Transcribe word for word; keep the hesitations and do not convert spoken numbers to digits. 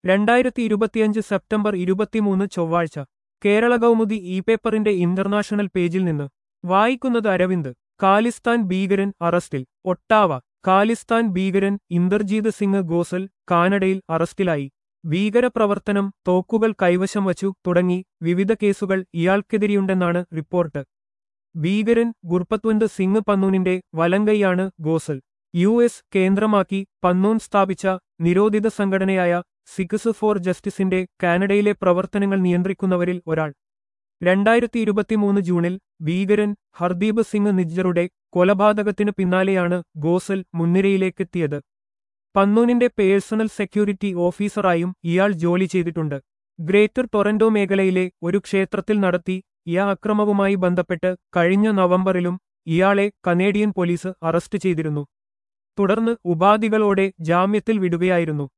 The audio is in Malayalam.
രണ്ടായിരത്തി ഇരുപത്തിയഞ്ച് സെപ്റ്റംബർ ഇരുപത്തിമൂന്ന് ചൊവ്വാഴ്ച കേരള കൗമുദി ഇ പേപ്പറിന്റെ ഇന്റർനാഷണൽ പേജിൽ നിന്ന് വായിക്കുന്നത് അരവിന്ദ്. ഖാലിസ്ഥാൻ ഭീകരൻ അറസ്റ്റിൽ. ഒട്ടാവ. ഖാലിസ്ഥാൻ ഭീകരൻ ഇന്ദർജീത് സിംഗ് ഗോസൽ കാനഡയിൽ അറസ്റ്റിലായി. ഭീകരപ്രവർത്തനം, തോക്കുകൾ കൈവശം വച്ചു തുടങ്ങി വിവിധ കേസുകൾ ഇയാൾക്കെതിരെയുണ്ടെന്നാണ് റിപ്പോർട്ട്. ഭീകരൻ ഗുർപത്വന്ത് സിംഗ് പന്നൂനിന്റെ വലങ്കൈയാണ് ഗോസൽ. യു എസ് കേന്ദ്രമാക്കി പന്നൂൻ സ്ഥാപിച്ച നിരോധിത സംഘടനയായ സിഖ്സ് ഫോർ ജസ്റ്റിസിന്റെ കാനഡയിലെ പ്രവർത്തനങ്ങൾ നിയന്ത്രിക്കുന്നവരിൽ ഒരാൾ. രണ്ടായിരത്തി ഇരുപത്തിമൂന്ന് ജൂണിൽ ഭീകരൻ ഹർദീപ് സിംഗ് നിജ്ജറുടെ കൊലപാതകത്തിന് പിന്നാലെയാണ് ഗോസൽ മുൻനിരയിലേക്കെത്തിയത്. പന്നൂനിന്റെ പേഴ്സണൽ സെക്യൂരിറ്റി ഓഫീസറായും ഇയാൾ ജോലി ചെയ്തിട്ടുണ്ട്. ഗ്രേറ്റർ ടൊറന്റോ മേഖലയിലെ ഒരു ക്ഷേത്രത്തിൽ നടത്തി ഈ അക്രമവുമായി ബന്ധപ്പെട്ട് കഴിഞ്ഞ നവംബറിലും ഇയാളെ കനേഡിയൻ പോലീസ് അറസ്റ്റ് ചെയ്തിരുന്നു. തുടർന്ന് ഉപാധികളോടെ ജാമ്യത്തിൽ വിടുകയായിരുന്നു.